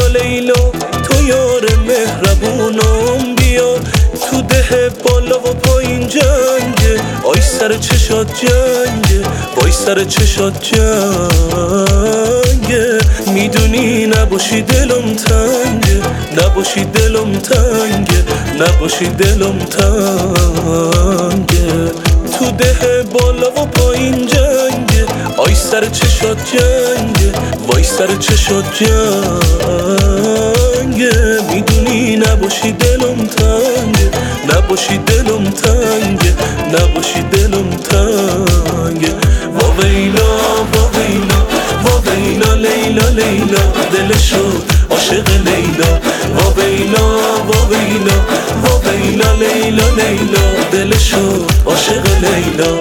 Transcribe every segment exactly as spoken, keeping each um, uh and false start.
لیلا لیلا تو یار مهربونم بیا تو ده بالا و پایین جنگه آی سر چشات جنگه وای سر چشات جنگه میدونی نباشی دلم تنگه نباشی دلم تنگه نباشی دلم تنگه تو ده بالا و پایین جنگه آی سر چشات جنگه وای سر چشات جنگه میدونی نباشی دلم تنگه نباشی دلم تنگه نباشی دلم تنگه وا ویلا وا ویلا وا ویلا لیلا لیلا دلشو عاشق لیلا وا ویلا وا ویلا وا ویلا لیلا لیلا دلشو عاشق لیلا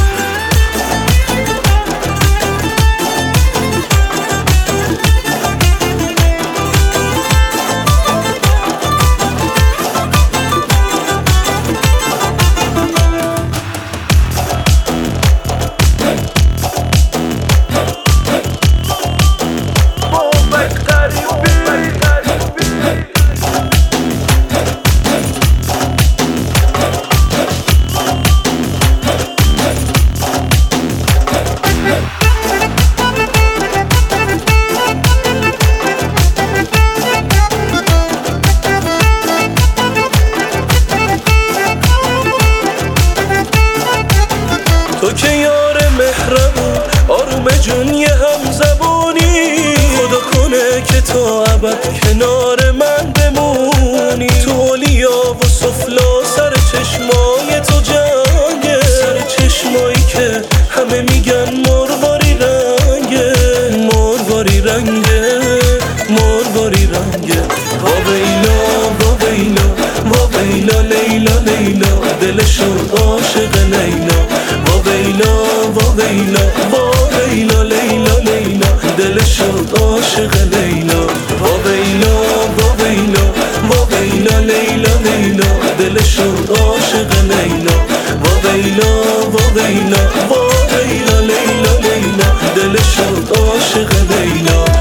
تو که یار مهربون آروم جون یه هم زبونی خدا کنه که تا ابد کنار من بمونی تو اولیا و سفلا سر چشمای تو جنگه سر چشمایی که همه میگن مرواری رنگه مرواری رنگه مرواری رنگه وا ویلا وا ویلا وا ویلا لیلا لیلا دلشو عاشق لیلا وا ویلا وا ویلا وا ویلا لیلا لیلا دلشو عاشق لیلا وا ویلا وا ویلا وا ویلا لیلا لیلا دلشو عاشق لیلا وا ویلا وا ویلا وا ویلا لیلا لیلا دلشو عاشق لیلا